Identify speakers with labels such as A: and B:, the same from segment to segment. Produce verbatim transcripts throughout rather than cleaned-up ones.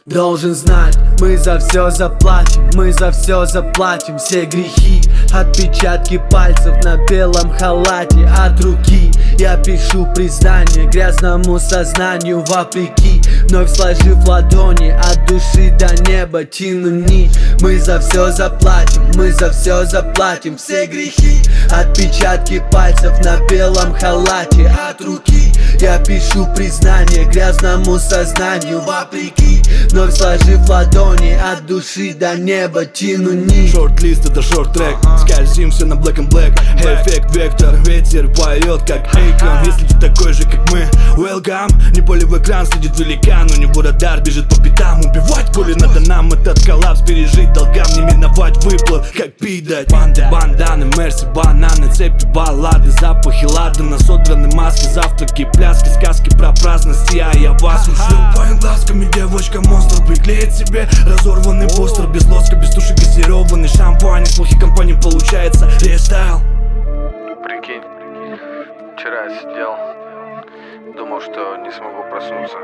A: Должен знать, мы за все заплатим, мы за все заплатим. Все грехи, отпечатки пальцев на белом халате от руки. Я пишу признание грязному сознанию вопреки, вновь сложив ладони от души до неба тяну нить. Мы за все заплатим, мы за все заплатим. Все грехи, отпечатки пальцев на белом халате от руки. Я пишу признание грязному сознанию вопреки, вновь сложив ладони от души до неба тяну нить.
B: Шорт-лист — это шорт-трек, скользимся на black and black. Эффект вектор, ветер поет как Эйкон. Если ты такой же как мы, welcome. Не поле в экран следит великан, у него радар бежит по пятам. Убивать пули надо нам, этот коллапс пережить долгам, не миновать выплат, как пить дать. Банды, банданы, мерси, бананы, цепи, баллады, запахи ладана, содраны маски, завтраки, пляски, сказки про праздность. Я, я вас ушлю твоими глазками, девочка монстр приклеит себе разорванный постер, без лоска, без туши, газированный шампань. Из плохих компаний получается рестайл.
C: Прикинь, вчера сидел, думал, что не смогу проснуться.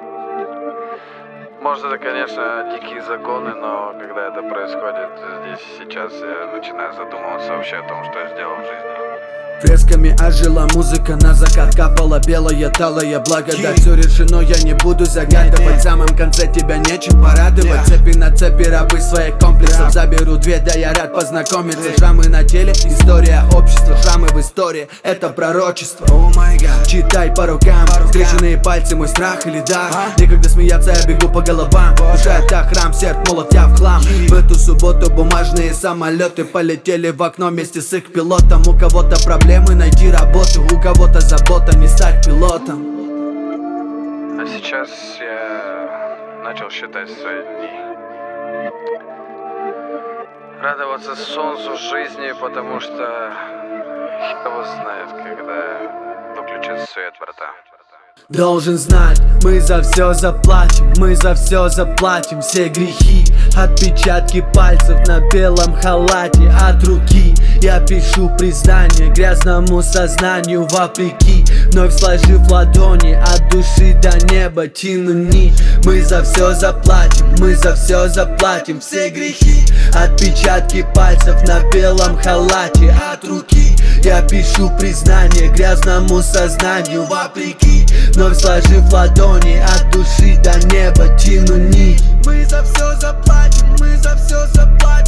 C: Может, это, конечно, дикие законы, но когда это происходит здесь сейчас, я начинаю задумываться вообще о том, что я сделал в жизни.
A: Фресками ожила музыка, на закат капала белая талая благодать. Все решено, я не буду загадывать, в самом конце тебя нечем порадовать. Цепи на цепи, рабы своих комплексов, заберу две, да я рад познакомиться. Шрамы на теле, история общества, шрамы в истории, это пророчество. Читай по рукам, скрещенные пальцы, мой страх или дар. Некогда смеяться, я бегу по головам. Душа это храм, сердце молот, я в хлам. В эту субботу бумажные самолеты полетели в окно вместе с их пилотом. У кого-то проблемы найти работу, у кого-то забота не стать пилотом.
C: А сейчас я начал считать свои дни, радоваться солнцу жизни, потому что его знает, когда выключат свет врата.
A: Должен знать, мы за все заплатим, мы за все заплатим. Все грехи, отпечатки пальцев на белом халате от руки. Я пишу признание грязному сознанию вопреки, вновь сложив ладони от души до неба тяну нить. Мы за все заплатим, мы за все заплатим. Все грехи, отпечатки пальцев на белом халате от руки. Я пишу признание грязному сознанию вопреки, вновь сложив ладони от души до неба тяну нить. Мы за все заплатим, мы за все заплатим.